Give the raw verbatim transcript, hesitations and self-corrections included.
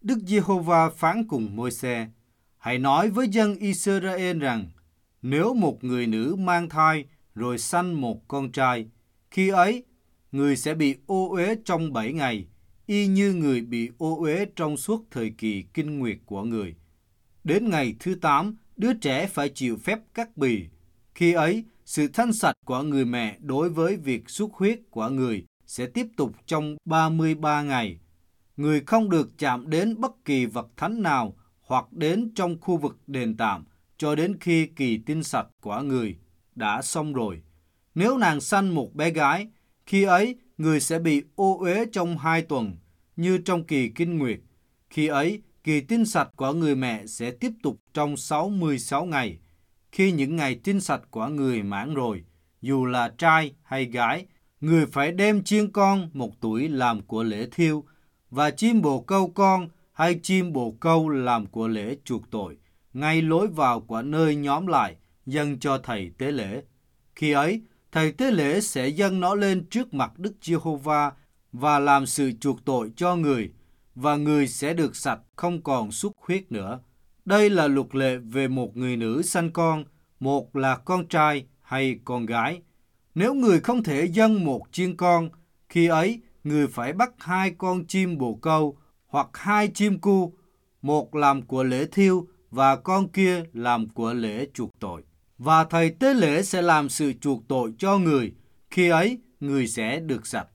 Đức Giê-hô-va phán cùng Môi-se: Hãy nói với dân Israel rằng, nếu một người nữ mang thai rồi sanh một con trai, khi ấy người sẽ bị ô uế trong bảy ngày, y như người bị ô uế trong suốt thời kỳ kinh nguyệt của người. Đến ngày thứ tám, đứa trẻ phải chịu phép cắt bì. Khi ấy, sự thanh sạch của người mẹ đối với việc xuất huyết của người sẽ tiếp tục trong ba mươi ba ngày. Người không được chạm đến bất kỳ vật thánh nào hoặc đến trong khu vực đền tạm cho đến khi kỳ tinh sạch của người đã xong rồi. Nếu nàng sanh một bé gái, khi ấy người sẽ bị ô uế trong hai tuần, như trong kỳ kinh nguyệt. Khi ấy, kỳ tinh sạch của người mẹ sẽ tiếp tục trong sáu mươi sáu ngày. Khi những ngày tinh sạch của người mãn rồi, dù là trai hay gái, người phải đem chiên con một tuổi làm của lễ thiêu, và chim bồ câu con hay chim bồ câu làm của lễ chuộc tội, ngay lối vào của nơi nhóm lại, dâng cho thầy tế lễ. Khi ấy, thầy tế lễ sẽ dâng nó lên trước mặt Đức Giê-hô-va và làm sự chuộc tội cho người, và người sẽ được sạch, không còn xuất huyết nữa. Đây là luật lệ về một người nữ sanh con, một là con trai hay con gái. Nếu người không thể dâng một chiên con, khi ấy người phải bắt hai con chim bồ câu hoặc hai chim cu, một làm của lễ thiêu và con kia làm của lễ chuộc tội. Và thầy tế lễ sẽ làm sự chuộc tội cho người, khi ấy người sẽ được sạch.